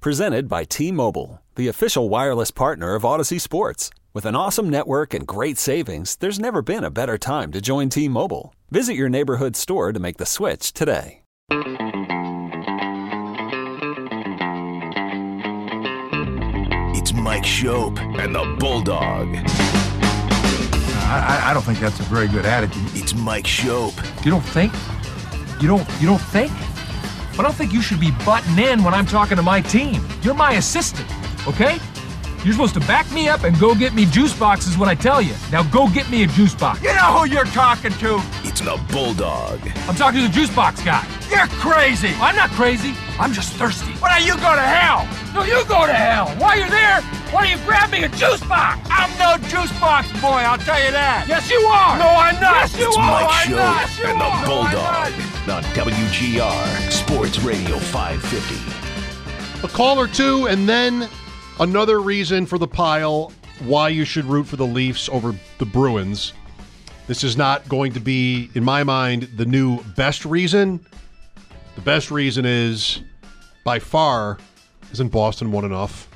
Presented by T-Mobile, the official wireless partner of Odyssey Sports. With an awesome network and great savings, there's never been a better time to join T-Mobile. Visit your neighborhood store to make the switch today. It's Mike Schopp and the Bulldog. I don't think that's a very good attitude. It's Mike Schopp. You don't think? You don't think? I don't think you should be butting in when I'm talking to my team. You're my assistant, okay? You're supposed to back me up and go get me juice boxes when I tell you. Now go get me a juice box. You know who you're talking to? It's the Bulldog. I'm talking to the juice box guy. You're crazy. I'm not crazy. I'm just thirsty. Why don't you go to hell? No, you go to hell. While you're there, why don't you grab me a juice box? I'm no juice box boy, I'll tell you that. Yes, you are. No, I'm not. Yes, you It's are. Mike I'm Schopp not. You and the are. Bulldog on WGR Sports Radio 550. A call or two, and then another reason for the pile why you should root for the Leafs over the Bruins. This is not going to be, in my mind, the new best reason. The best reason is, by far, isn't Boston won enough?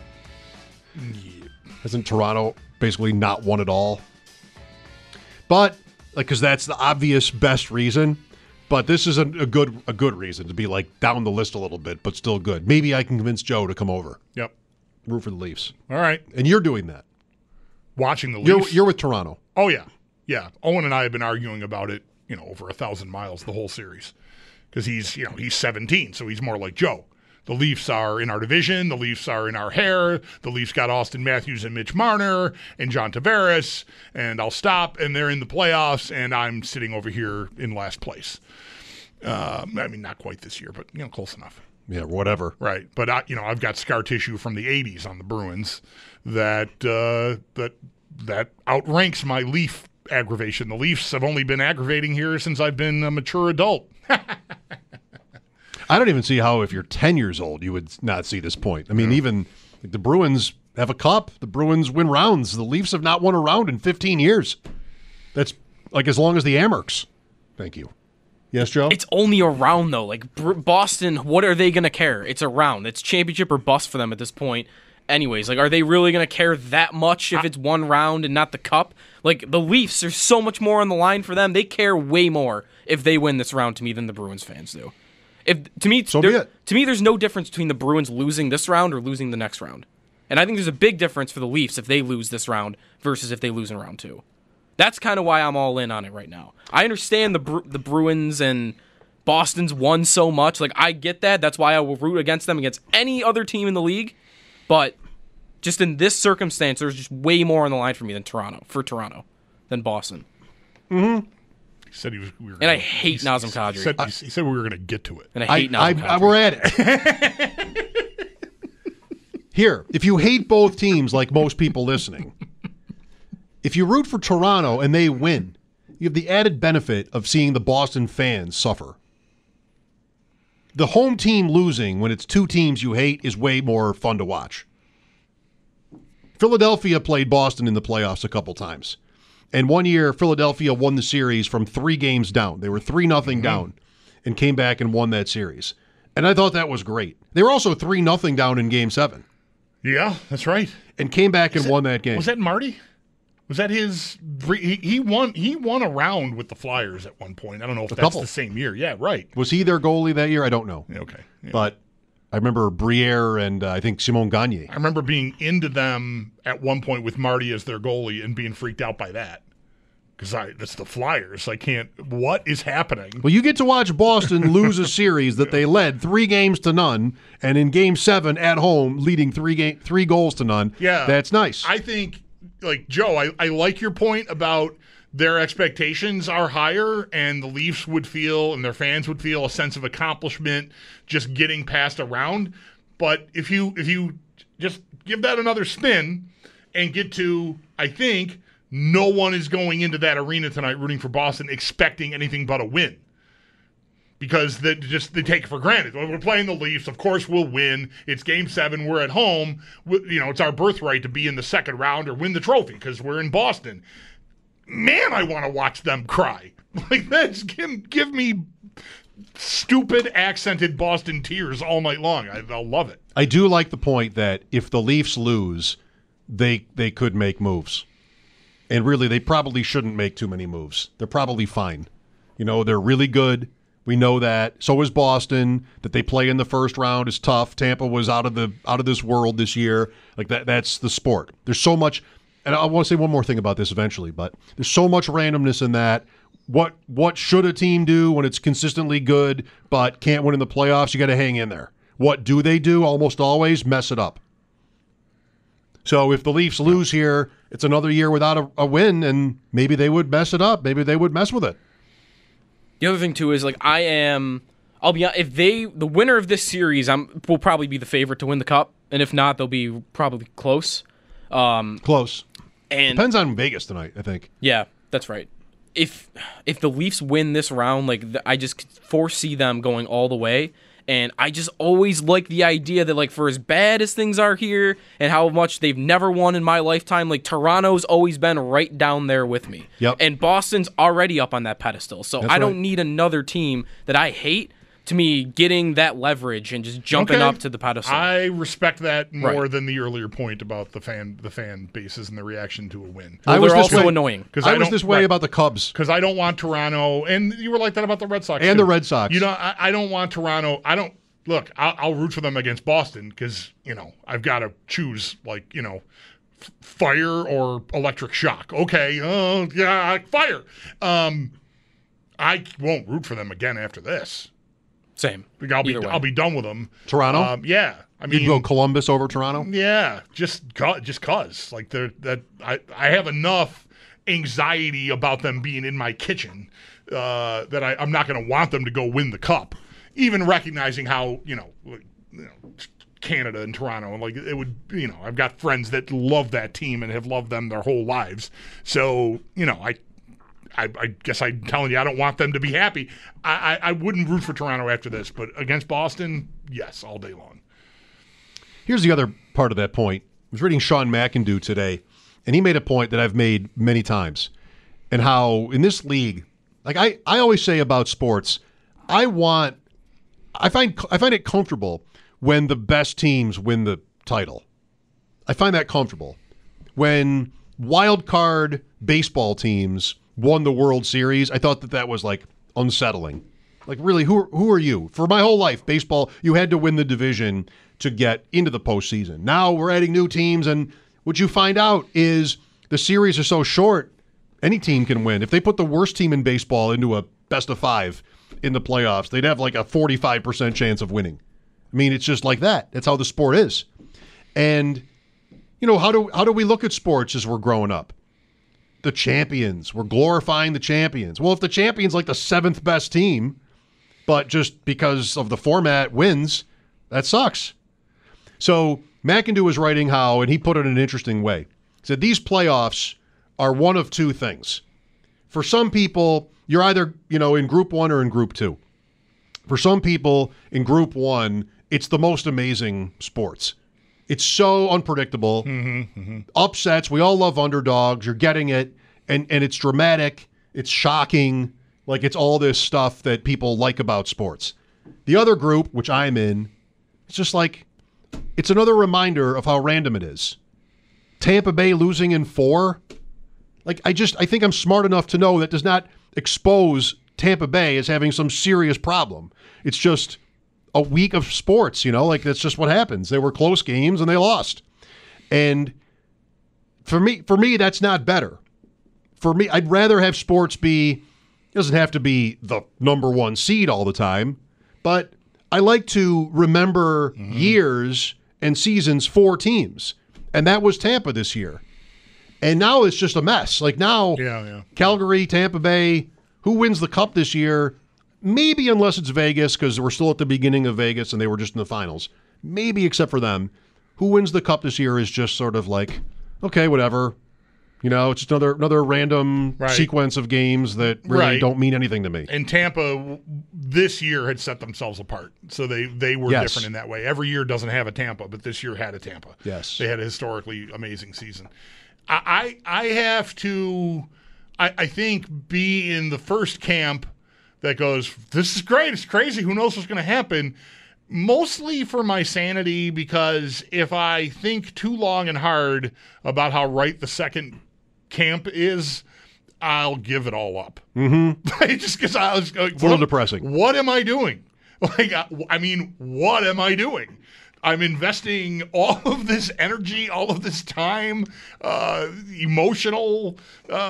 Isn't Toronto basically not won at all? But, because that's the obvious best reason. But this is a good reason to be down the list a little bit, but still good. Maybe I can convince Joe to come over. Yep. Root for the Leafs. All right. And you're doing that. Watching the Leafs. You're with Toronto. Oh, yeah. Yeah. Owen and I have been arguing about it, over 1,000 miles the whole series. Because he's 17, so he's more like Joe. The Leafs are in our division. The Leafs are in our hair. The Leafs got Austin Matthews and Mitch Marner and John Tavares. And I'll stop, and they're in the playoffs, and I'm sitting over here in last place. Not quite this year, but, close enough. Yeah, whatever. Right. But, I've got scar tissue from the 80s on the Bruins that outranks my Leaf aggravation. The Leafs have only been aggravating here since I've been a mature adult. I don't even see how, if you're 10 years old, you would not see this point. I mean, even the Bruins have a cup. The Bruins win rounds. The Leafs have not won a round in 15 years. That's as long as the Amerks. Thank you. Yes, Joe? It's only a round, though. Boston, what are they going to care? It's a round. It's championship or bust for them at this point. Anyways, are they really going to care that much if it's one round and not the cup? The Leafs, there's so much more on the line for them. They care way more if they win this round to me than the Bruins fans do. To me, there's no difference between the Bruins losing this round or losing the next round. And I think there's a big difference for the Leafs if they lose this round versus if they lose in round 2. That's kind of why I'm all in on it right now. I understand the Bruins and Boston's won so much. I get that. That's why I will root against them against any other team in the league. But just in this circumstance, there's just way more on the line for me than than Boston. Mm-hmm. He said I hate Nazem Kadri. He said we were going to get to it. And I hate Nazem Kadri. We're at it. Here, if you hate both teams like most people listening, if you root for Toronto and they win, you have the added benefit of seeing the Boston fans suffer. The home team losing when it's two teams you hate is way more fun to watch. Philadelphia played Boston in the playoffs a couple times. And one year, Philadelphia won the series from 3 games down. They were 3-0 down and came back and won that series. And I thought that was great. They were also 3-0 down in Game 7. Yeah, that's right. And came back and won that game. Was that Marty? Was that his? He won a round with the Flyers at one point. I don't know if that's the same year. Yeah, right. Was he their goalie that year? I don't know. Okay. Yeah. But I remember Briere and I think Simon Gagne. I remember being into them at one point with Marty as their goalie and being freaked out by that. Because that's the Flyers. I can't. What is happening? Well, you get to watch Boston lose a series that they led 3-0, and in Game 7 at home, leading 3 goals to none. Yeah, that's nice. I think, Joe, I like your point about their expectations are higher, and the Leafs would feel, and their fans would feel, a sense of accomplishment just getting past a round. But if you just give that another spin and get to, I think, no one is going into that arena tonight rooting for Boston expecting anything but a win. Because they take it for granted. We're playing the Leafs. Of course we'll win. It's Game 7. We're at home. It's our birthright to be in the second round or win the trophy because we're in Boston. Man, I want to watch them cry. That's give me stupid accented Boston tears all night long. I'll love it. I do like the point that if the Leafs lose, they could make moves. And really, they probably shouldn't make too many moves. They're probably fine. They're really good. We know that. So is Boston. That they play in the first round is tough. Tampa was out of this world this year. Like that's the sport. There's so much, and I want to say one more thing about this eventually, but there's so much randomness in that. What should a team do when it's consistently good but can't win in the playoffs? You got to hang in there. What do they do? Almost always mess it up. So if the Leafs lose here, it's another year without a win, and maybe they would mess it up. Maybe they would mess with it. The other thing too is I'll be honest, if the winner of this series will probably be the favorite to win the cup, and if not, they'll be probably close. Close. And depends on Vegas tonight, I think. Yeah, that's right. If the Leafs win this round, I just foresee them going all the way. And I just always like the idea that, for as bad as things are here and how much they've never won in my lifetime, Toronto's always been right down there with me. Yep. And Boston's already up on that pedestal. So I don't need another team that I hate to me getting that leverage and just jumping up to the pedestal. I respect that more than the earlier point about the fan bases and the reaction to a win. Well, they're also annoying. I was this way about the Cubs. Because I don't want Toronto, and you were like that about the Red Sox. And too. the Red Sox. I don't want Toronto. I'll root for them against Boston because, I've got to choose, fire or electric shock. Okay, fire. I won't root for them again after this. Same. I'll be done with them. Toronto? Yeah. You'd go Columbus over Toronto? Yeah, just cause. I have enough anxiety about them being in my kitchen that I'm not going to want them to go win the cup. Even recognizing how Canada and Toronto, it would, I've got friends that love that team and have loved them their whole lives. So I guess I'm telling you, I don't want them to be happy. I wouldn't root for Toronto after this, but against Boston, yes, all day long. Here's the other part of that point. I was reading Sean McIndoe today, and he made a point that I've made many times, and how in this league, I always say about sports, I find it comfortable when the best teams win the title. I find that comfortable. When wild card baseball teams won the World Series, I thought that was unsettling. Really, who are you? For my whole life, baseball, you had to win the division to get into the postseason. Now we're adding new teams, and what you find out is the series are so short, any team can win. If they put the worst team in baseball into a best of 5 in the playoffs, they'd have a 45% chance of winning. It's just like that. That's how the sport is. And how do we look at sports as we're growing up? The champions. We're glorifying the champions. Well, if the champion's the 7th best team, but just because of the format wins, that sucks. So McIndoe was writing how, and he put it in an interesting way. He said these playoffs are one of two things. For some people, you're either, in Group 1 or in Group 2. For some people, in Group 1, it's the most amazing sports. It's so unpredictable. Upsets. We all love underdogs. You're getting it. And it's dramatic. It's shocking. It's all this stuff that people like about sports. The other group, which I'm in, it's just it's another reminder of how random it is. Tampa Bay losing in 4. I think I'm smart enough to know that does not expose Tampa Bay as having some serious problem. It's just a week of sports, that's just what happens. They were close games and they lost. And for me, that's not better. For me, I'd rather have sports it doesn't have to be the number 1 seed all the time, but I like to remember years and seasons for teams. And that was Tampa this year. And now it's just a mess. Now, Calgary, Tampa Bay, who wins the cup this year? Maybe unless it's Vegas, because we're still at the beginning of Vegas and they were just in the finals. Maybe except for them. Who wins the cup this year is just sort of okay, whatever. It's just another random sequence of games that really don't mean anything to me. And Tampa this year had set themselves apart. So they were different in that way. Every year doesn't have a Tampa, but this year had a Tampa. Yes. They had a historically amazing season. I have to, I think, be in the first camp that goes, this is great, it's crazy, who knows what's going to happen, Mostly for my sanity, because if I think too long and hard about how right the second camp is, I'll give it all up. Mm-hmm. Just because I was like, a little depressing. What am I doing? Like, I mean, what am I doing? I'm investing all of this energy, all of this time, emotional,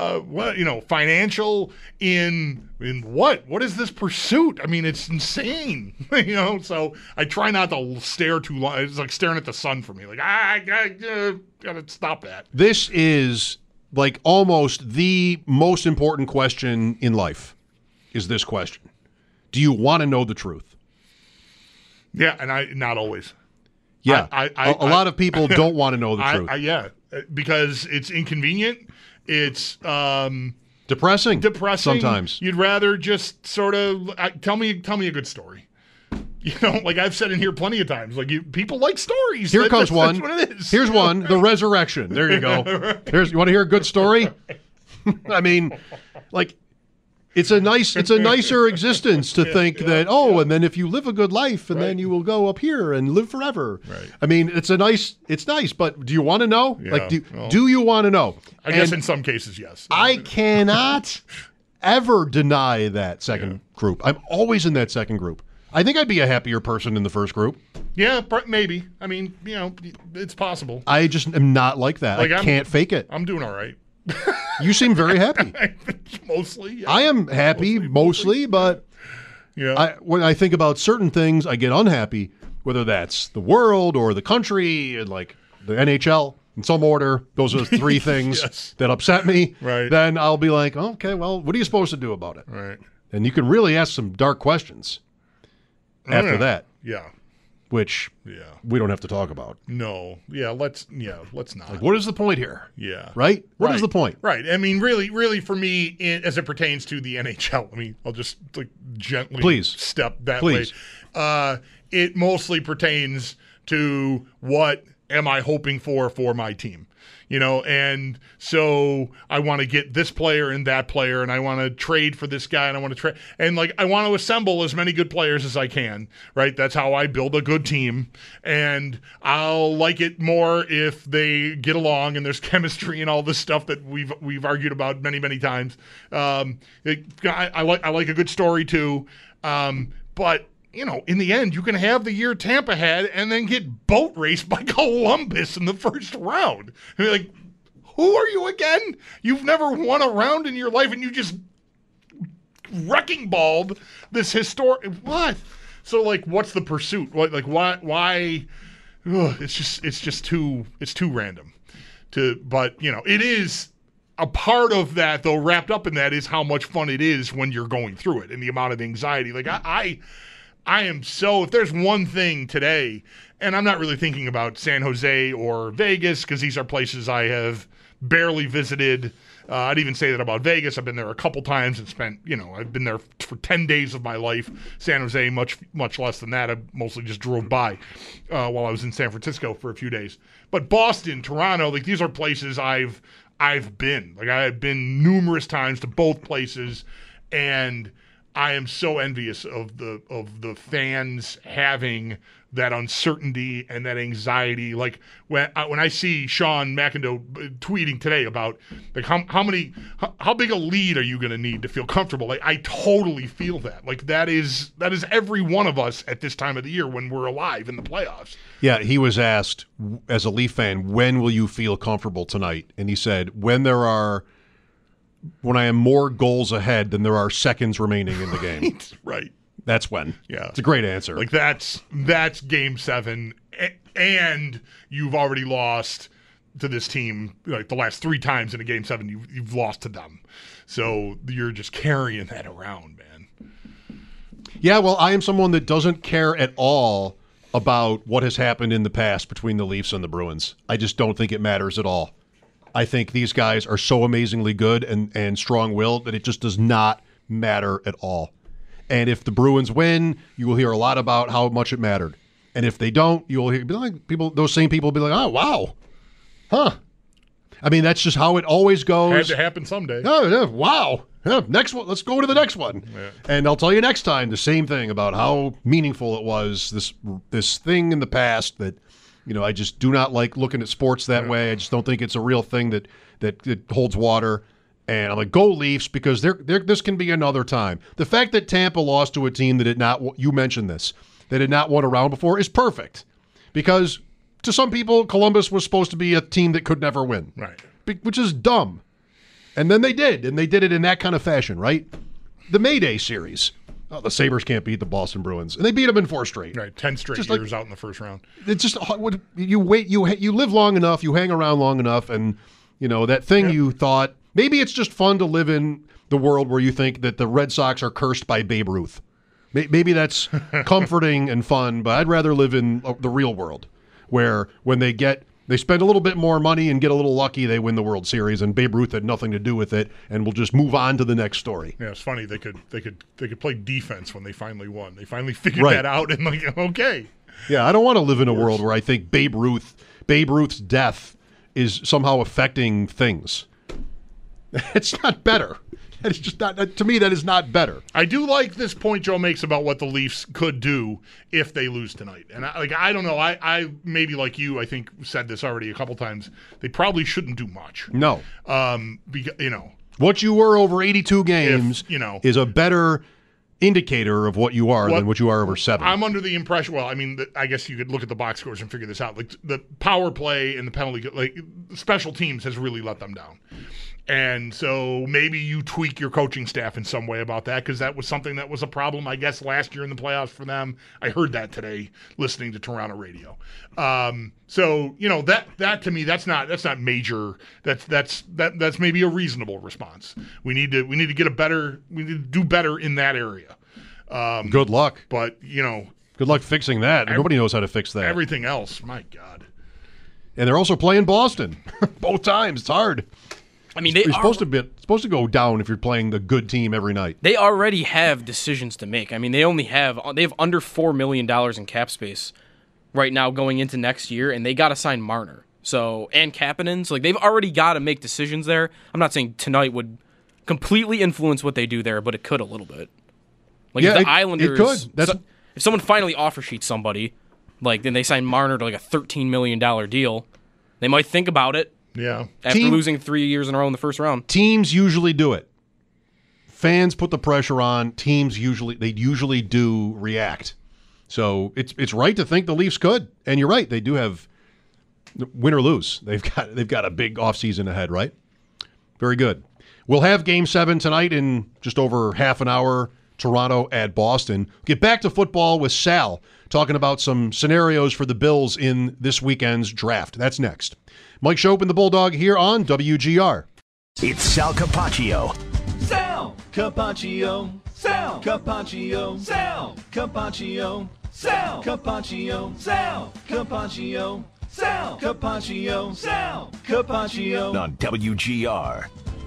financial in what? What is this pursuit? I mean, it's insane, So I try not to stare too long. It's like staring at the sun for me. Like I gotta stop that. This is like almost the most important question in life. Is this question? Do you want to know the truth? Yeah, and not always. Yeah, a lot of people don't want to know the truth. Yeah, because it's inconvenient. It's depressing sometimes. You'd rather just sort of tell me a good story. Like I've said in here plenty of times. Like people like stories. Here comes one. That's what it is. Here's one. The resurrection. There you go. You want to hear a good story? I mean, like. It's a nicer existence to think that, and then if you live a good life and then you will go up here and live forever. Right. I mean, it's nice, but do you want to know? Yeah, like, do you want to know? I guess in some cases, yes. I cannot ever deny that second group. I'm always in that second group. I think I'd be a happier person in the first group. Yeah, maybe. I mean, it's possible. I just am not like that. I can't fake it. I'm doing all right. You seem very happy. Mostly. Yeah. I am happy mostly, but when I think about certain things, I get unhappy, whether that's the world or the country, and like the NHL, in some order. Those are the three things that upset me. Right. Then I'll be like, okay, well, what are you supposed to do about it? Right. And you can really ask some dark questions after that. Yeah. Which we don't have to talk about. No. Yeah, let's not. Like, what is the point here? Yeah. Right? What is the point? Right. I mean, really for me, as it pertains to the NHL, I mean, I'll just gently step that way. It mostly pertains to what am I hoping for my team. And so I want to get this player and that player, and I want to trade for this guy, and I want to trade, and I want to assemble as many good players as I can, right? That's how I build a good team, and I'll like it more if they get along and there's chemistry and all this stuff that we've argued about many times. I like a good story too, but. In the end, you can have the year Tampa had and then get boat raced by Columbus in the first round. I mean, like, who are you again? You've never won a round in your life, and you just wrecking balled this historic. What? So, what's the pursuit? Why? It's just too random. But it is. A part of that, though, wrapped up in that is how much fun it is when you're going through it and the amount of anxiety. I am so, if there's one thing today, and I'm not really thinking about San Jose or Vegas because these are places I have barely visited. I'd even say that about Vegas. I've been there a couple times and spent, I've been there for 10 days of my life. San Jose, much less than that. I mostly just drove by while I was in San Francisco for a few days. But Boston, Toronto, these are places I've been. I have been numerous times to both places, and I am so envious of the fans having that uncertainty and that anxiety. Like when I see Sean McIndoe tweeting today about how big a lead are you going to need to feel comfortable? I totally feel that. That is every one of us at this time of the year when we're alive in the playoffs. Yeah, he was asked as a Leaf fan, when will you feel comfortable tonight? And he said, when I am more goals ahead than there are seconds remaining in the game. Right. That's when. Yeah. It's a great answer. That's Game 7, and you've already lost to this team the last 3 times in a Game 7 you've lost to them. So you're just carrying that around, man. Yeah, well, I am someone that doesn't care at all about what has happened in the past between the Leafs and the Bruins. I just don't think it matters at all. I think these guys are so amazingly good and strong-willed that it just does not matter at all. And if the Bruins win, you will hear a lot about how much it mattered. And if they don't, you will hear those same people will be like, "Oh, wow. Huh." I mean, that's just how it always goes. Had to happen someday. Oh, yeah, wow. Yeah, next one. Let's go to the next one. Yeah. And I'll tell you next time the same thing about how meaningful it was, this thing in the past that, I just do not like looking at sports that way. I just don't think it's a real thing that holds water. And I'm like, go Leafs, because this can be another time. The fact that Tampa lost to a team that did not, you mentioned this, that had not won a round before is perfect. Because to some people, Columbus was supposed to be a team that could never win. Right. Which is dumb. And then they did, and they did it in that kind of fashion, right? The Mayday series. Oh, the Sabres can't beat the Boston Bruins. And they beat them in 4 straight. Right, 10 straight just years out in the first round. It's just, you live long enough, you hang around long enough, and, that thing you thought, maybe it's just fun to live in the world where you think that the Red Sox are cursed by Babe Ruth. Maybe that's comforting and fun, but I'd rather live in the real world where when they spend a little bit more money and get a little lucky, they win the World Series, and Babe Ruth had nothing to do with it, and we'll just move on to the next story. Yeah, it's funny. They could play defense when they finally won. They finally figured that out, and okay. Yeah, I don't want to live in a world where I think Babe Ruth's death is somehow affecting things. It's not better. It's just not, to me, that is not better. I do like this point Joe makes about what the Leafs could do if they lose tonight. And I don't know. I maybe like you, I think said this already a couple times. They probably shouldn't do much. No. Because, what you were over 82 games is a better indicator of what you are than what you are over 7. I'm under the impression, I guess you could look at the box scores and figure this out. Like the power play and the penalty, special teams has really let them down. And so maybe you tweak your coaching staff in some way about that, because that was something that was a problem, I guess, last year in the playoffs for them. I heard that today listening to Toronto radio. So that to me, that's not major. That's maybe a reasonable response. We need to do better in that area. Good luck. But good luck fixing that. Nobody knows how to fix that. Everything else, my God. And they're also playing Boston both times. It's hard. I mean, you're supposed to go down if you're playing the good team every night. They already have decisions to make. I mean, they have under $4 million in cap space right now going into next year, and they got to sign Marner. And Kapanen. So they've already got to make decisions there. I'm not saying tonight would completely influence what they do there, but it could a little bit. If the Islanders, it could. If someone finally offer sheets somebody, then they sign Marner to a $13 million deal, they might think about it. Yeah. After losing 3 years in a row in the first round. Teams usually do it. Fans put the pressure on. Teams usually do react. So it's right to think the Leafs could. And you're right, they do have win or lose. They've got a big offseason ahead, right? Very good. We'll have Game 7 tonight in just over half an hour. Toronto at Boston. Get back to football with Sal, talking about some scenarios for the Bills in this weekend's draft. That's next. Mike Schopp and the Bulldog here on WGR. It's Sal Capaccio. Sal Capaccio. Sal Capaccio. Sal Capaccio. Sal Capaccio. Sal Capaccio. Sal Capaccio. Sal Capaccio. On WGR.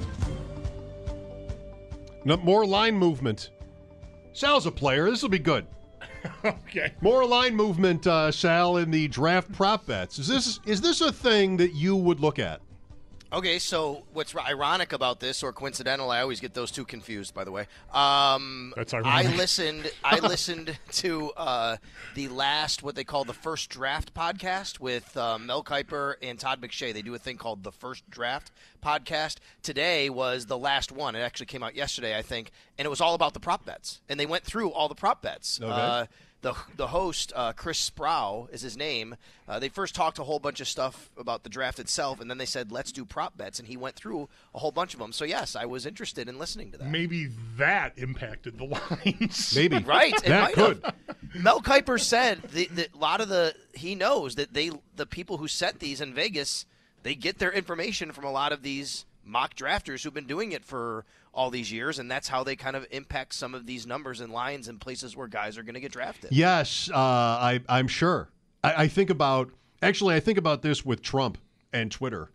No, more line movement. Sal's a player. This will be good. Okay. More line movement, Sal, in the draft prop bets. Is this a thing that you would look at? Okay, so what's ironic about this, or coincidental, I always get those two confused, by the way. That's ironic. I listened to the last, what they call the First Draft podcast with Mel Kiper and Todd McShay. They do a thing called the First Draft podcast. Today was the last one. It actually came out yesterday, I think, and it was all about the prop bets. And they went through all the prop bets. Okay. The host, Chris Sproul is his name, they first talked a whole bunch of stuff about the draft itself, and then they said, let's do prop bets, and he went through a whole bunch of them. So, yes, I was interested in listening to that. Maybe that impacted the lines. Maybe. Right. It that might could. have. Mel Kiper said that a lot of he knows that the people who set these in Vegas, they get their information from a lot of these mock drafters who've been doing it for all these years, and that's how they kind of impact some of these numbers and lines in places where guys are going to get drafted. Yes, I'm sure. I think about this with Trump and Twitter.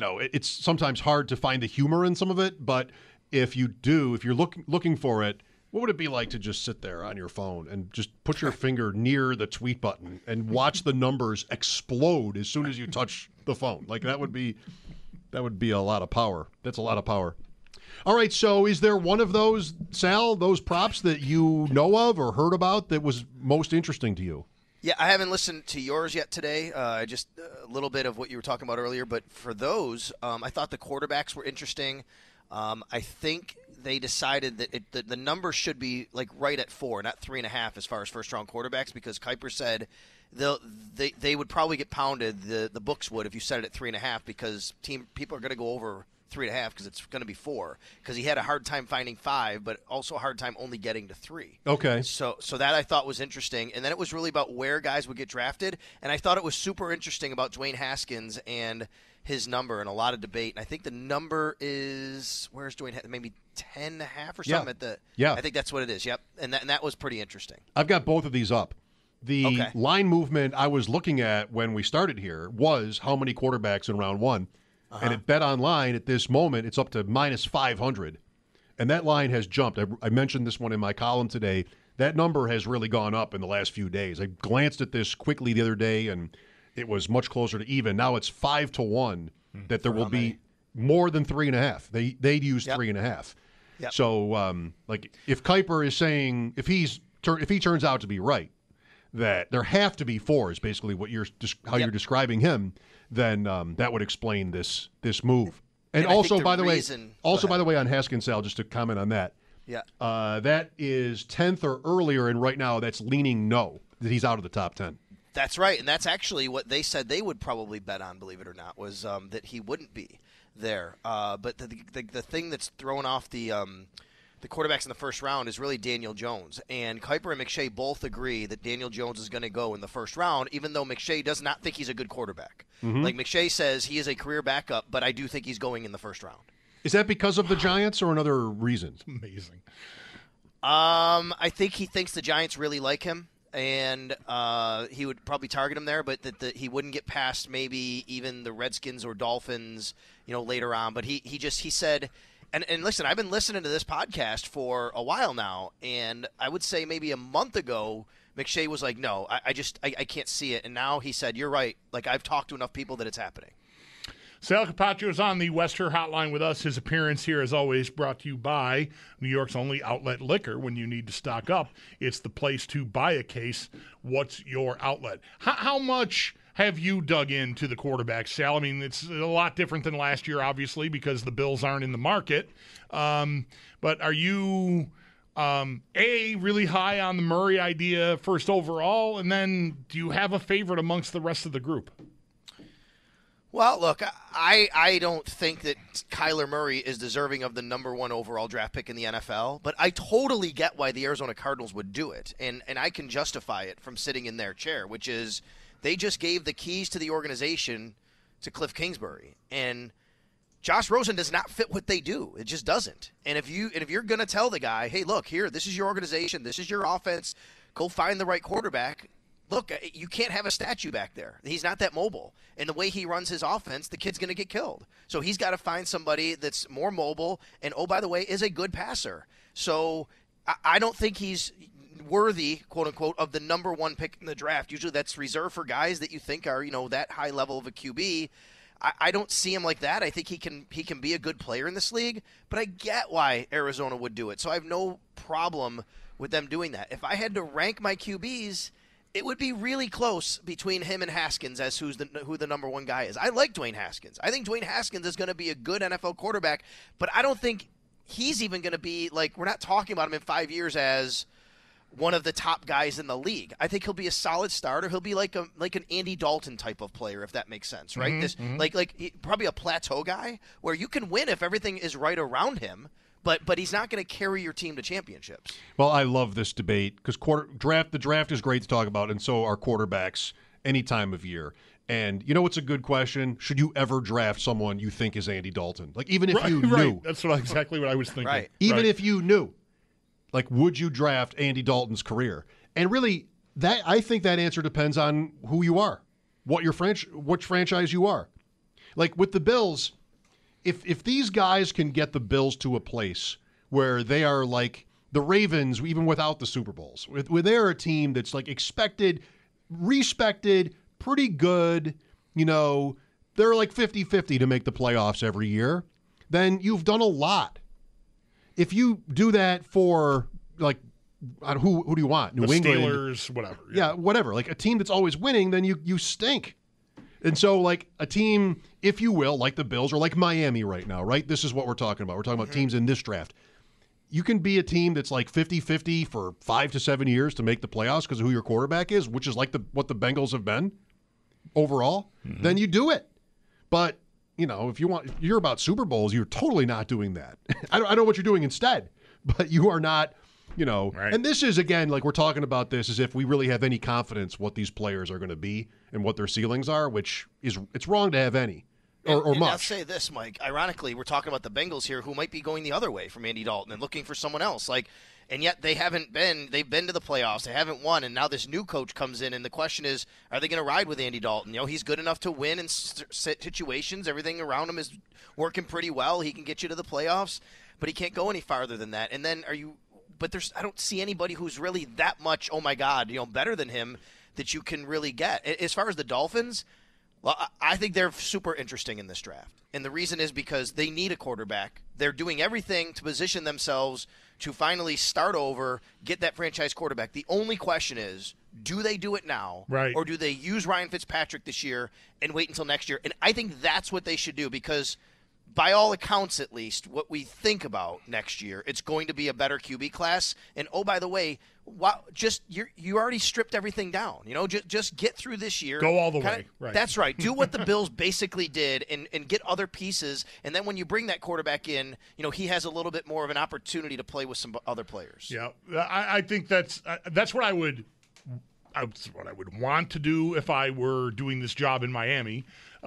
It's sometimes hard to find the humor in some of it, but if you're looking for it, What would it be like to just sit there on your phone and just put your finger near the tweet button and watch the numbers explode as soon as you touch the phone? Like that would be a lot of power. That's a lot of power. All right, so is there one of those, Sal, those props that you know of or heard about that was most interesting to you? Yeah, I haven't listened to yours yet today. Just a little bit of what you were talking about earlier. But for those, I thought the quarterbacks were interesting. I think they decided that the number should be like right at 4, not 3.5 as far as first-round quarterbacks, because Kuiper said they would probably get pounded, the books would, if you set it at 3.5, because people are going to go over 3.5 because it's going to be 4, because he had a hard time finding 5, but also a hard time only getting to 3. Okay. So that I thought was interesting. And then it was really about where guys would get drafted. And I thought it was super interesting about Dwayne Haskins and his number, and a lot of debate. And I think the number is, where's Dwayne? Maybe 10.5 or something. Yeah. I think that's what it is. Yep. And that was pretty interesting. I've got both of these up. The line movement I was looking at when we started here was how many quarterbacks in round 1. And at Bet Online at this moment, it's up to minus 500. And that line has jumped. I mentioned this one in my column today. That number has really gone up in the last few days. I glanced at this quickly the other day, and it was much closer to even. Now it's 5-1 that there will be more than 3.5. They'd use 3.5. Yep. So, like, if Kuiper is saying, if he turns out to be right, that there have to be 4 is basically what you're describing him, then that would explain this move. And also, by the way, on Haskins, Sal, just to comment on that. Yeah. That is 10th or earlier, and right now that's leaning no, that he's out of the top 10. That's right, and that's actually what they said they would probably bet on, believe it or not, was that he wouldn't be there. But the thing that's thrown off the quarterbacks in the first round is really Daniel Jones. And Kuiper and McShay both agree that Daniel Jones is going to go in the first round, even though McShay does not think he's a good quarterback. Mm-hmm. Like McShay says he is a career backup, but I do think he's going in the first round. Is that because of the Giants or another reason? Amazing. I think he thinks the Giants really like him, and he would probably target him there, but that he wouldn't get past maybe even the Redskins or Dolphins, later on. But he said, and listen, I've been listening to this podcast for a while now, and I would say maybe a month ago, McShay was like, no, I can't see it. And now he said, you're right. Like, I've talked to enough people that it's happening. Sal Capaccio is on the Wester Hotline with us. His appearance here, as always, brought to you by New York's only outlet liquor. When you need to stock up, it's the place to buy a case. What's your outlet? How much have you dug into the quarterback, Sal? I mean, it's a lot different than last year, obviously, because the Bills aren't in the market. But are you, really high on the Murray idea first overall? And then do you have a favorite amongst the rest of the group? Well, look, I don't think that Kyler Murray is deserving of the number 1 overall draft pick in the NFL, but I totally get why the Arizona Cardinals would do it, and I can justify it from sitting in their chair, which is they just gave the keys to the organization to Cliff Kingsbury, and Josh Rosen does not fit what they do. It just doesn't. And if you're going to tell the guy, hey, look, here, this is your organization, this is your offense, go find the right quarterback. Look, you can't have a statue back there. He's not that mobile. And the way he runs his offense, the kid's going to get killed. So he's got to find somebody that's more mobile and, oh, by the way, is a good passer. So I don't think he's worthy, quote unquote, of the number 1 pick in the draft. Usually that's reserved for guys that you think are, that high level of a QB. I don't see him like that. I think he can be a good player in this league, but I get why Arizona would do it. So I have no problem with them doing that. If I had to rank my QBs, it would be really close between him and Haskins as who the number 1 guy is. I like Dwayne Haskins. I think Dwayne Haskins is going to be a good NFL quarterback, but I don't think he's even going to be, like, we're not talking about him in 5 years as one of the top guys in the league. I think he'll be a solid starter. He'll be like an Andy Dalton type of player, if that makes sense, right? Probably a plateau guy where you can win if everything is right around him. But he's not going to carry your team to championships. Well, I love this debate because the draft is great to talk about, and so are quarterbacks any time of year. And it's a good question. Should you ever draft someone you think is Andy Dalton? Like, even if you knew. Right. That's exactly what I was thinking. Right. Even if you knew. Like, would you draft Andy Dalton's career? And really, I think that answer depends on who you are, which franchise you are. Like, with the Bills, if these guys can get the Bills to a place where they are like the Ravens, even without the Super Bowls, where they're a team that's like expected, respected, pretty good, they're like 50-50 to make the playoffs every year, then you've done a lot. If you do that for, like, who do you want? New England? Steelers, whatever. Yeah, whatever. Like a team that's always winning, then you stink. And so, like, a team, if you will, like the Bills or like Miami right now, right? This is what we're talking about. We're talking about teams in this draft. You can be a team that's like 50-50 for 5 to 7 years to make the playoffs because of who your quarterback is, which is like what the Bengals have been overall. Then you do it. But, if you're about Super Bowls, you're totally not doing that. I don't know what you're doing instead, but you are not, Right. And this is, again, like we're talking about this as if we really have any confidence what these players are going to be and what their ceilings are, which it's wrong to have any or much. I'll say this, Mike. Ironically, we're talking about the Bengals here who might be going the other way from Andy Dalton and looking for someone else. And yet they've been to the playoffs. They haven't won. And now this new coach comes in. And the question is, are they going to ride with Andy Dalton? He's good enough to win in situations. Everything around him is working pretty well. He can get you to the playoffs, but he can't go any farther than that. And then I don't see anybody who's really that much, oh my God, better than him that you can really get. As far as the Dolphins, well, I think they're super interesting in this draft. And the reason is because they need a quarterback. They're doing everything to position themselves to finally start over, get that franchise quarterback. The only question is, do they do it now? Right. Or do they use Ryan Fitzpatrick this year and wait until next year? And I think that's what they should do because by all accounts, at least, what we think about next year, it's going to be a better QB class. And, oh, by the way, you already stripped everything down. Just get through this year. Go all the way. Right. That's right. Do what the Bills basically did and get other pieces. And then when you bring that quarterback in, he has a little bit more of an opportunity to play with some other players. Yeah, I think that's what I would want to do if I were doing this job in Miami.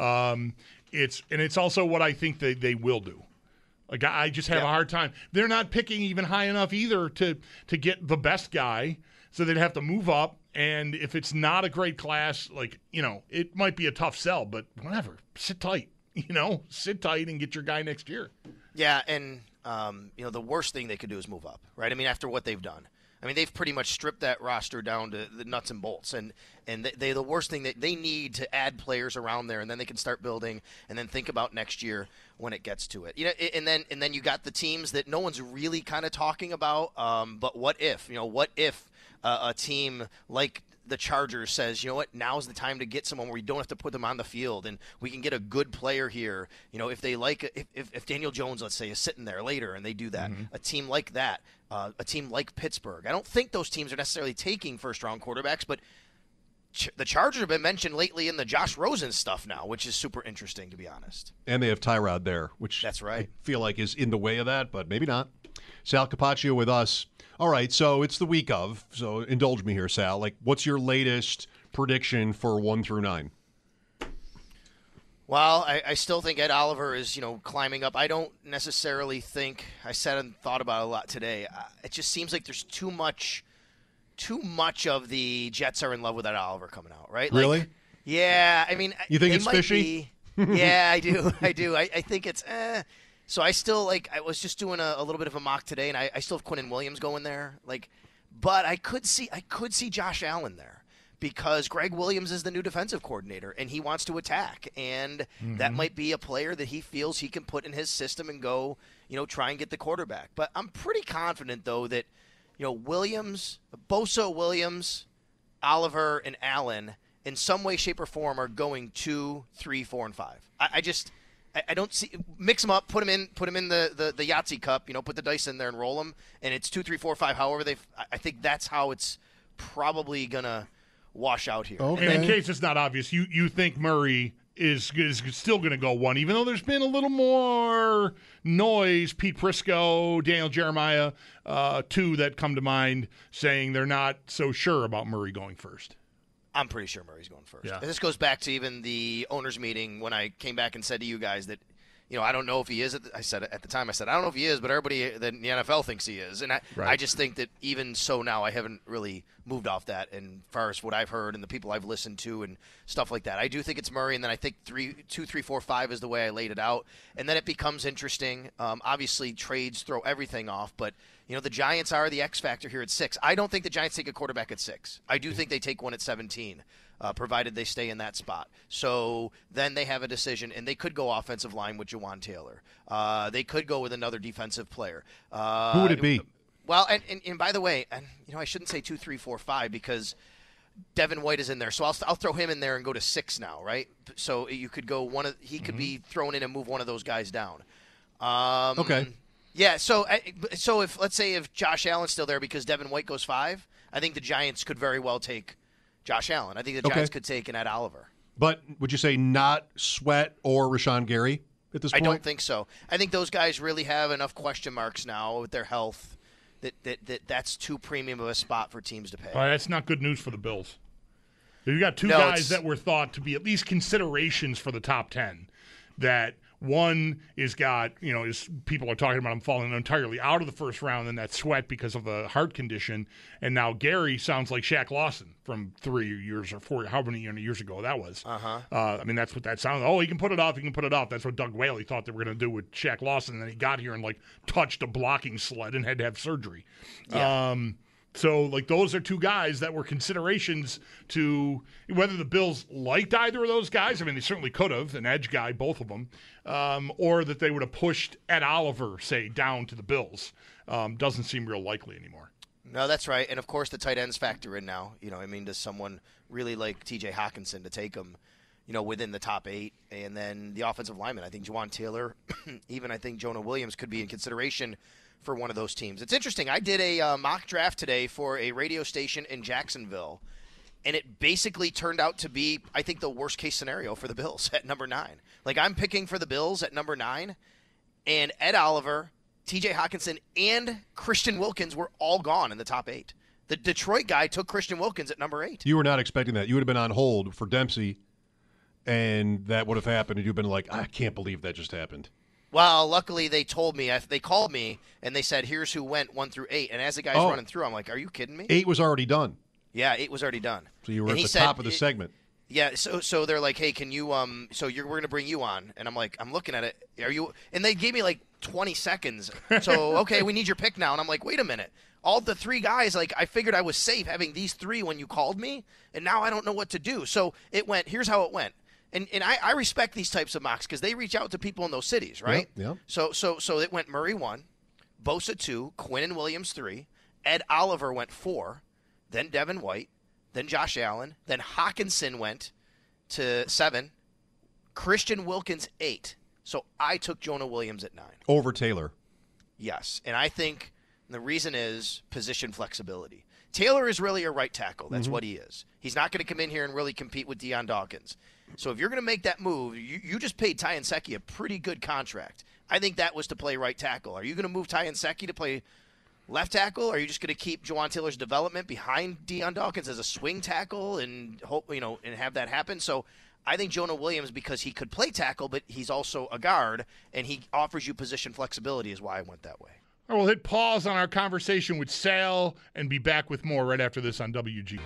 It's also what I think they will do. Like I just have a hard time. They're not picking even high enough either to get the best guy, so they'd have to move up. And if it's not a great class, it might be a tough sell, but whatever. Sit tight. Sit tight and get your guy next year. Yeah, and the worst thing they could do is move up, right? I mean, after what they've done. I mean, they've pretty much stripped that roster down to the nuts and bolts, and the worst thing that they need to add players around there, and then they can start building, and then think about next year when it gets to it. And then you got the teams that no one's really kind of talking about. But what if? What if a team like the Chargers says, you know what, now's the time to get someone where we don't have to put them on the field and we can get a good player here. If they if Daniel Jones, let's say, is sitting there later and they do that, a team like that, a team like Pittsburgh. I don't think those teams are necessarily taking first-round quarterbacks, but the Chargers have been mentioned lately in the Josh Rosen stuff now, which is super interesting, to be honest. And they have Tyrod there, which that's right. I feel like is in the way of that, but maybe not. Sal Capaccio with us. All right, so it's the week of, so indulge me here, Sal. Like, what's your latest prediction for 1 through 9? Well, I still think Ed Oliver is, climbing up. I don't necessarily think, I said and thought about it a lot today, it just seems like there's too much of the Jets are in love with Ed Oliver coming out, right? Really? Yeah, I mean, you think it's fishy? Yeah, I do. I think it's So I still, I was just doing a little bit of a mock today, and I still have Quinnen Williams going there. But I could see Josh Allen there because Greg Williams is the new defensive coordinator, and he wants to attack. And that might be a player that he feels he can put in his system and go, try and get the quarterback. But I'm pretty confident, though, that, Williams, Williams, Oliver, and Allen, in some way, shape, or form, are going 2, 3, 4, and 5. I don't see mix them up, put them in the Yahtzee cup, put the dice in there and roll them, and it's 2, 3, 4, 5. However I think that's how it's probably gonna wash out here. Okay. And in case it's not obvious, you think Murray is still going to go 1, even though there's been a little more noise. Pete Prisco, Daniel Jeremiah, 2 that come to mind saying they're not so sure about Murray going first. I'm pretty sure Murray's going first. Yeah. And this goes back to even the owners' meeting when I came back and said to you guys that I don't know if he is. I said at the time, I don't know if he is, but everybody in the NFL thinks he is. And I just think that even so now, I haven't really moved off that. And as far as what I've heard and the people I've listened to and stuff like that, I do think it's Murray. And then I think 2, 3, 4, 5 is the way I laid it out. And then it becomes interesting. Obviously, trades throw everything off, but the Giants are the X factor here at 6. I don't think the Giants take a quarterback at 6. I do think they take one at 17. Provided they stay in that spot. So then they have a decision, and they could go offensive line with Jawan Taylor. They could go with another defensive player. Who would it be? Well, and by the way, I shouldn't say 2, 3, 4, 5 because Devin White is in there. So I'll throw him in there and go to 6 now, right? So you could go he could be thrown in and move one of those guys down. Okay. Yeah, so if let's say if Josh Allen's still there because Devin White goes 5, I think the Giants could very well take Josh Allen. I think the Giants could take an Ed Oliver. But would you say not Sweat or Rashawn Gary at this point? I don't think so. I think those guys really have enough question marks now with their health that's too premium of a spot for teams to pay. That's not good news for the Bills. You got two guys that were thought to be at least considerations for the top 10 that one is got, is people are talking about him falling entirely out of the first round, and that's Sweat because of the heart condition. And now Gary sounds like Shaq Lawson from 3 years or 4, how many years ago that was. That's what that sounds. Oh, he can put it off. He can put it off. That's what Doug Whaley thought they were going to do with Shaq Lawson. And then he got here and touched a blocking sled and had to have surgery. Yeah. So, those are two guys that were considerations to whether the Bills liked either of those guys. I mean, they certainly could have, an edge guy, both of them, or that they would have pushed Ed Oliver, say, down to the Bills. Doesn't seem real likely anymore. No, that's right. And, of course, the tight ends factor in now. Does someone really like T.J. Hockenson to take him, within the top 8? And then the offensive lineman, I think Jawan Taylor, even I think Jonah Williams could be in consideration for one of those teams. It's interesting. I did a mock draft today for a radio station in Jacksonville, and it basically turned out to be, I think, the worst-case scenario for the Bills at number 9. I'm picking for the Bills at number 9, and Ed Oliver, T.J. Hockenson, and Christian Wilkins were all gone in the top 8. The Detroit guy took Christian Wilkins at number 8. You were not expecting that. You would have been on hold for Dempsey, and that would have happened, and you'd been like, I can't believe that just happened. Well, luckily they told me. They called me and they said, "Here's who went 1 through 8." And as the guy's running through, I'm like, "Are you kidding me?" 8 was already done. Yeah, 8 was already done. So you were at the top of the segment. Yeah. So they're like, "Hey, can you we're gonna bring you on?" And I'm like, I'm looking at it. Are you? And they gave me 20 seconds. So okay, we need your pick now. And I'm like, wait a minute. All the 3 guys, I figured I was safe having these 3 when you called me, and now I don't know what to do. So it went. Here's how it went. And I respect these types of mocks because they reach out to people in those cities, right? Yeah. So it went Murray 1, Bosa 2, Quinn and Williams 3, Ed Oliver went 4, then Devin White, then Josh Allen, then Hockenson went to 7, Christian Wilkins 8. So I took Jonah Williams at 9. Over Taylor. Yes, and I think the reason is position flexibility. Taylor is really a right tackle. That's what he is. He's not going to come in here and really compete with Deion Dawkins. So if you're going to make that move, you just paid Ty Nsekhe a pretty good contract. I think that was to play right tackle. Are you going to move Ty Nsekhe to play left tackle? Or are you just going to keep Jawan Taylor's development behind Deion Dawkins as a swing tackle and hope and have that happen? So I think Jonah Williams, because he could play tackle, but he's also a guard and he offers you position flexibility, is why I went that way. All right, we'll hit pause on our conversation with Sal and be back with more right after this on WG.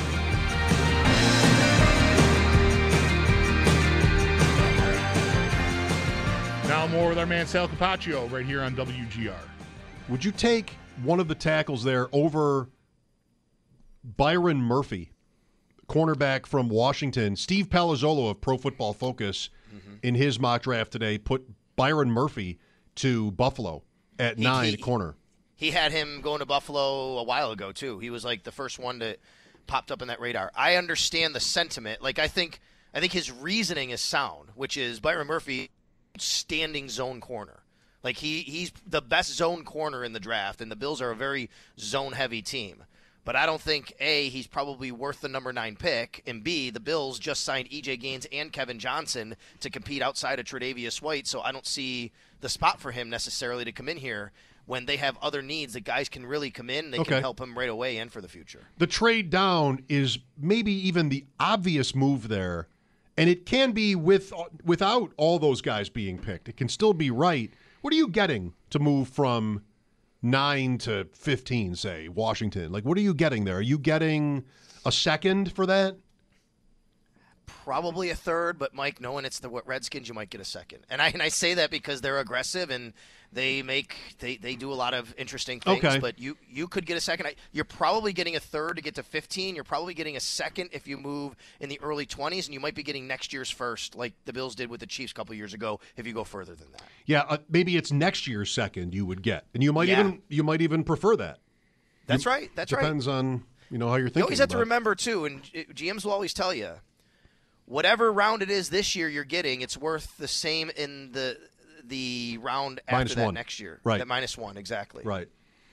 Now more with our man Sal Capaccio right here on WGR. Would you take one of the tackles there over Byron Murphy, cornerback from Washington? Steve Palazzolo of Pro Football Focus in his mock draft today put Byron Murphy to Buffalo at 9 corner. He had him going to Buffalo a while ago, too. He was the first one that popped up in that radar. I understand the sentiment. I think his reasoning is sound, which is Byron Murphy standing zone corner. He's the best zone corner in the draft, and the Bills are a very zone-heavy team. But I don't think, A, he's probably worth the number 9 pick, and B, the Bills just signed E.J. Gaines and Kevin Johnson to compete outside of Tre'Davious White, so I don't see the spot for him necessarily to come in here when they have other needs that guys can really come in. They can help him right away and for the future. The trade down is maybe even the obvious move there And it can be without all those guys being picked. It can still be right. What are you getting to move from 9 to 15, say, Washington? Like, what are you getting there? Are you getting a second for that? Probably a third, but Mike, knowing it's the Redskins, you might get a second. And I say that because they're aggressive and they do a lot of interesting things. Okay. But you could get a second. You're probably getting a third to get to 15. You're probably getting a second if you move in the early 20s, and you might be getting next year's first, like the Bills did with the Chiefs a couple years ago. If you go further than that, yeah, maybe it's next year's second you would get, and you might even prefer that. That's right. Depends on how you're thinking. You always have to remember too, and GMs will always tell you, whatever round it is this year you're getting, it's worth the same in the round after that next year. Right. That -1, exactly. Right.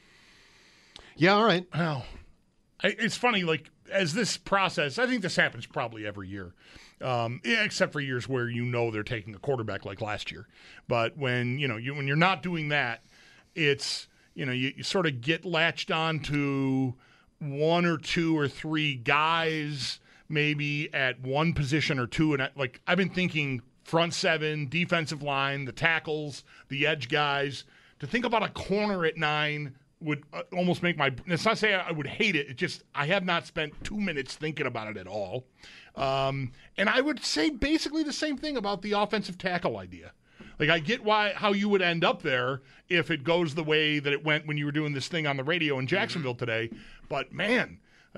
Yeah, all right. Well, it's funny, like, as this process, I think this happens probably every year, except for years where they're taking a quarterback like last year. But when, when you're not doing that, it's, you sort of get latched on to 1 or 2 or 3 guys maybe at one position or two. And I've been thinking front 7, defensive line, the tackles, the edge guys. To think about a corner at 9 would almost make it's not saying I would hate it. It's just I have not spent 2 minutes thinking about it at all. And I would say basically the same thing about the offensive tackle idea. Like, I get how you would end up there if it goes the way that it went when you were doing this thing on the radio in Jacksonville today. But, man,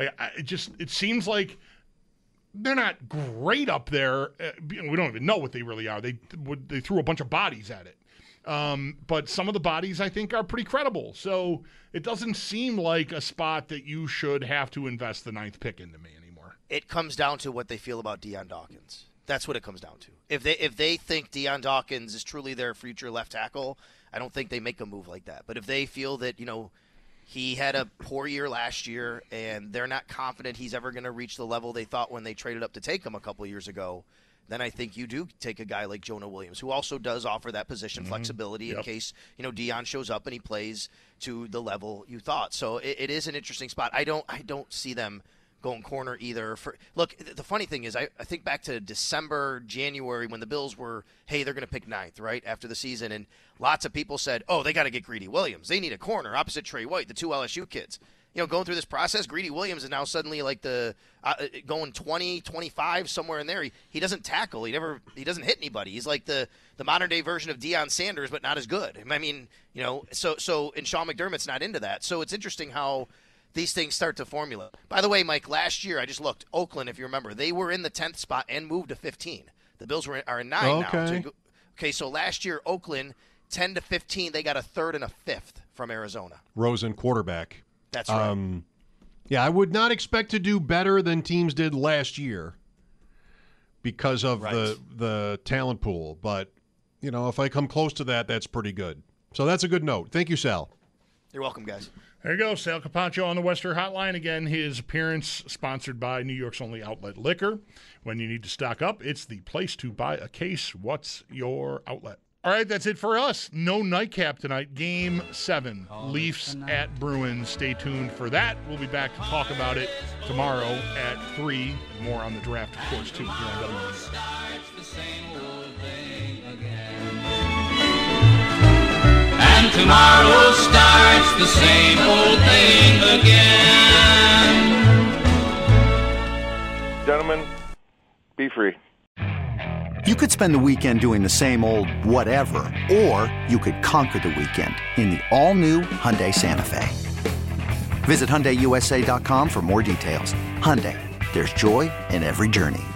it seems like they're not great up there. We don't even know what they really are. They threw a bunch of bodies at it. But some of the bodies, I think, are pretty credible. So it doesn't seem like a spot that you should have to invest the 9th pick into me anymore. It comes down to what they feel about Deion Dawkins. That's what it comes down to. If they think Deion Dawkins is truly their future left tackle, I don't think they make a move like that. But if they feel that, he had a poor year last year and they're not confident he's ever going to reach the level they thought when they traded up to take him a couple of years ago, then I think you do take a guy like Jonah Williams, who also does offer that position flexibility in case, Deion shows up and he plays to the level you thought. So it is an interesting spot. I don't see them going corner either. Look, the funny thing is I think back to December, January when the Bills were, hey, they're going to pick 9th, right, after the season. And lots of people said, oh, they got to get Greedy Williams. They need a corner opposite Trey White, the 2 LSU kids. Going through this process, Greedy Williams is now suddenly like the going 20, 25, somewhere in there. He doesn't tackle. He doesn't hit anybody. He's like the modern day version of Deion Sanders, but not as good. I mean, so and Sean McDermott's not into that. So it's interesting how these things start to formulate. By the way, Mike, last year I just looked. Oakland, if you remember, they were in the 10th spot and moved to 15. The Bills are in 9 now. Okay, so last year Oakland 10 to 15, they got a 3rd and a 5th from Arizona. Rosen quarterback. That's right. Yeah, I would not expect to do better than teams did last year because of the talent pool. But, if I come close to that, that's pretty good. So that's a good note. Thank you, Sal. You're welcome, guys. There you go. Sal Capaccio on the Wester Hotline. Again, his appearance sponsored by New York's only outlet liquor. When you need to stock up, it's the place to buy a case. What's your outlet? All right, that's it for us. No nightcap tonight. Game 7, Leafs at Bruins. Stay tuned for that. We'll be back to talk about it tomorrow at 3. More on the draft, of course, too, here on WNBA. And tomorrow starts the same old thing again. Gentlemen, be free. You could spend the weekend doing the same old whatever, or you could conquer the weekend in the all-new Hyundai Santa Fe. Visit HyundaiUSA.com for more details. Hyundai, there's joy in every journey.